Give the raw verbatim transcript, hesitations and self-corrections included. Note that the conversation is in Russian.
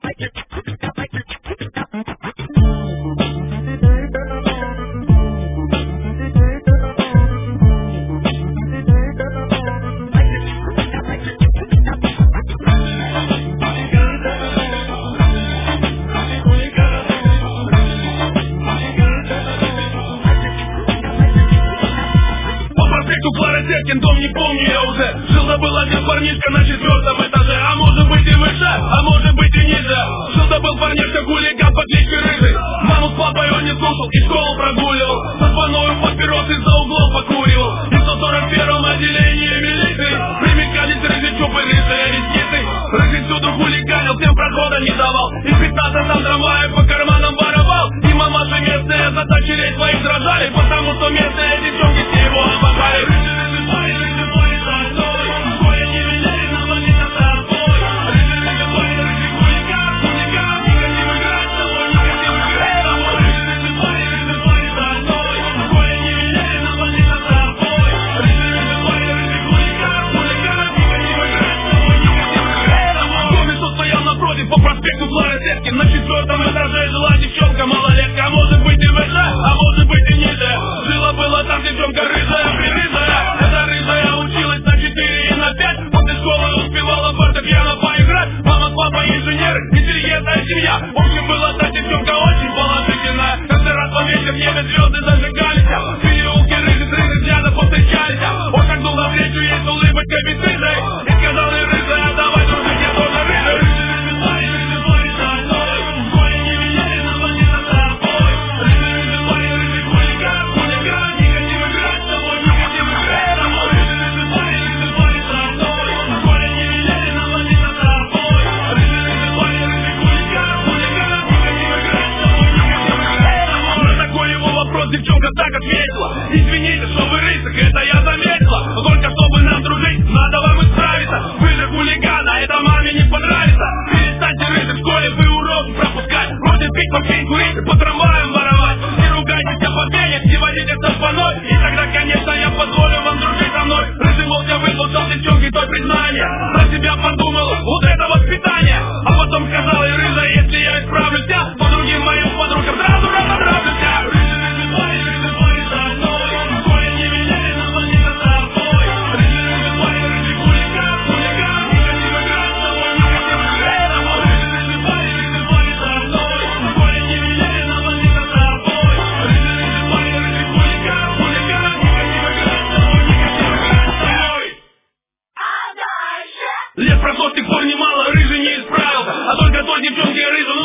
Дом не помню я уже. Жил-то был один парнишка на четвертом этаже. А может быть и выше, а может быть и ниже. Жил-то был парнишка хулиган по кличке Рыжий. Маму с папой он не слушал и школу прогуливал. Со звоною папиросы за углом покуривал. И в сто сорок первом отделении милиции примекались Рыжий чупы, рыжие ресницы. Рыжий всюду хулиганил, всем прохода не давал. И в пятнадцатом трамвае по карманам воровал. И мамаши местные за дочерей своих дрожали, потому что местные девчонки все его обожали. На четвертом этаже жила девчонка малолетка. А может быть и выше, а может быть и ниже. Жила-была там девчонка рыжая, прирыжая. Эта рыжая училась на четыре и на пять. После школы успевала фортепиано поиграть. Мама с папой инженеры, интеллигентная семья. В общем, была та девчонка очень положительная. Каждый раз по вечер в небе звезды зажигались. В переулке рыжих рыжих взглядов повстречались. Он шагнул навстречу ей с улыбочкой бесстыжей и сказал ей: рыжая, давай дружить, я тоже рыжий. Девчонка так ответила: извините, что вы рысак, это я заметила. Только чтобы нам дружить, надо вам исправиться. Вы же хулиган, а это маме не понравится. Перестаньте рысак в школе, вы уроки пропускать. Бросить пить, попить, курить и по трамваям воровать. Не ругайтесь, а побегать, не водите со шпаной. И тогда, конечно, я позволю вам дружить со мной. Рыжий молча выслушал девчонки то признание. Про себя подумала: вот это воспитание. А потом сказала ей: рыжая, если я исправлюсь, я по другим моим подругам сразу разобравлюсь. Лет прошло с тех пор немало, рыжий не исправился. А только той девчонке рыжий